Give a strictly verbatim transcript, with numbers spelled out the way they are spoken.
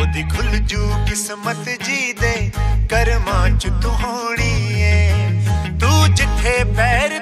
कदी खुल जू किस्मत जी दे करमां च तू होनी है। तू जिथे पैर